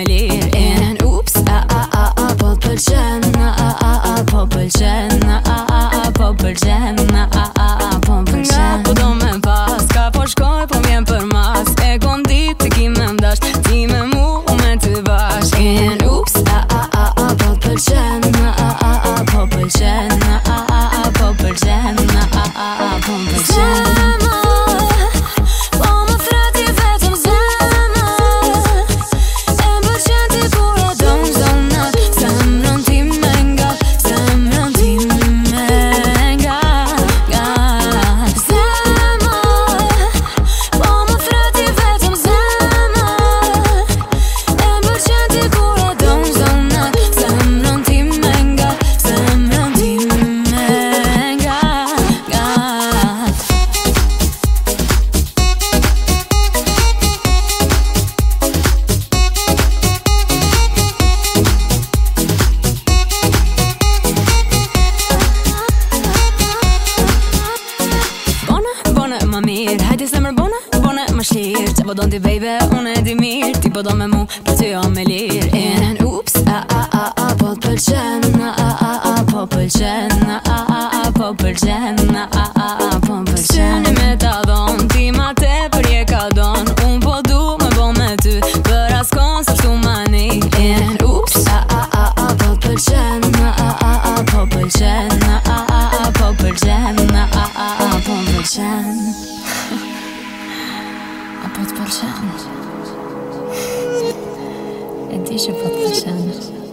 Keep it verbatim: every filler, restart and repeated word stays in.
me lir in Ups, a a a a po t'pëlqen, a a a a po pëlqen, a a a a po pëlqen, a a a a po pëlqen. Nga po do me pas, ka po shkoj po m'jen për mas, e kon dit të ki me mdash, ti me mu u me ty bashk. In Ups, a a a a po t'pëlqen, a a a a po pëlqen, a a a a po pëlqen, a a a a po pëlqen. Ma mirë, hajde se mërë bone, bone ma shirë. Qa po don ti baby, unë e di mirë, ti po do me mu, për ty jo me lirë. In Ups, a a a a po t'pëlqen, a a a a po pëlqen, a a a a po pëlqen, a a a a po pëlqen. Syni me ta dhon, ti ma te për je ka don, unë po du me bo me ty, për as kon se shtu mani. In Ups, a a a a po t'pëlqen, a a a a po pëlqen, a a a a po pëlqen, a a a a po pëlqen. A po t'pëlqen? E di që po t'pëlqen.